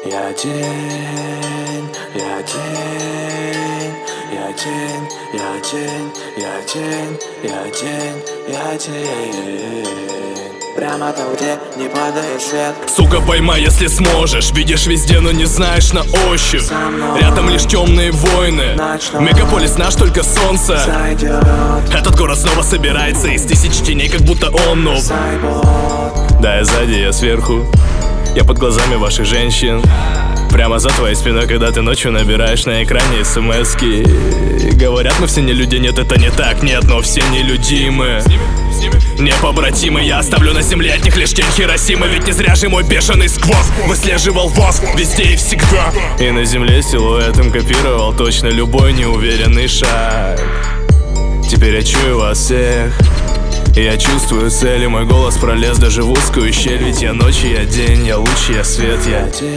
Я тень, я тень, я тень, я тень, я тень, я тень, я тень. Прямо там, где не падает свет. Сука, поймай, если сможешь. Видишь везде, но не знаешь на ощупь. Рядом лишь темные войны. Мегаполис наш, только солнце Зайдет. Этот город снова собирается из тысяч теней, как будто он нов. Да, я сзади, я сверху. Я под глазами ваших женщин. Прямо за твоей спиной, когда ты ночью набираешь на экране смски. Говорят, мы все не люди, нет, это не так, нет, но все нелюдимы. Непобратимы, я оставлю на земле от них лишь тень Хиросимы. Ведь не зря же мой бешеный сквоз выслеживал вас везде и всегда. И на земле силуэтом копировал точно любой неуверенный шаг. Теперь я чую вас всех, я чувствую цель, и мой голос пролез даже в узкую щель. Ведь я ночь, я день, я луч, я свет, я тень,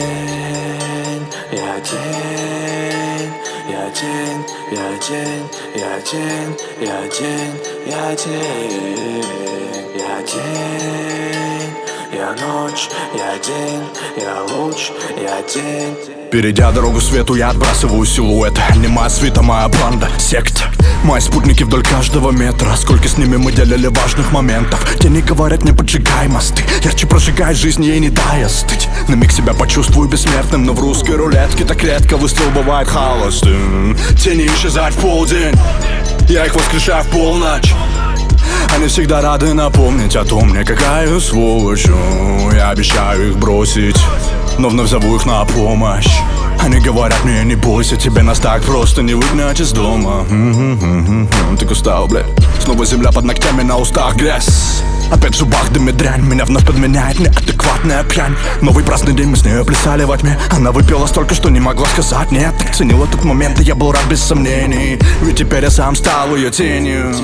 я тень, я тень, я тень, я тень, я тень, я тень, я тень, я ночь, я день, я луч, я тень. Перейдя дорогу свету, я отбрасываю силуэт. Не моя свита, моя банда, секта. Мои спутники вдоль каждого метра. Сколько с ними мы делили важных моментов. Тени говорят, не поджигай мосты. Ярче прожигай жизнь, ей не дай остыть. На миг себя почувствую бессмертным, но в русской рулетке так редко выстрел бывает холостым. Тени исчезают в полдень, я их воскрешаю в полночь. Они всегда рады напомнить о том, мне какая сволочь. Я обещаю их бросить, но вновь зову их на помощь. Они говорят мне, не бойся, тебе нас так просто не выгнать из дома. Так устал, блядь. Снова земля под ногтями, на устах грязь. Опять в зубах дымит дрянь, меня вновь подменяет неадекватная пьянь. Новый праздный день, мы с ней плясали во тьме. Она выпила столько, что не могла сказать нет. Так ценил этот момент, и я был рад без сомнений. Ведь теперь я сам стал ее тенью.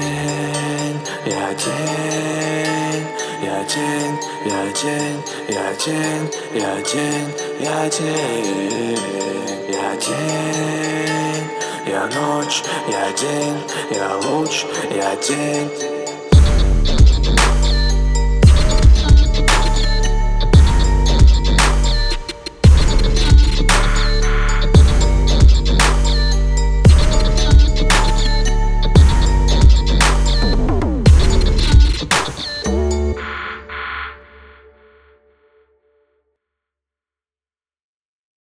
Я тень, я тень, я тень, я тень, я тень, я тень, я тень, я ночь, я день, я луч, я тень.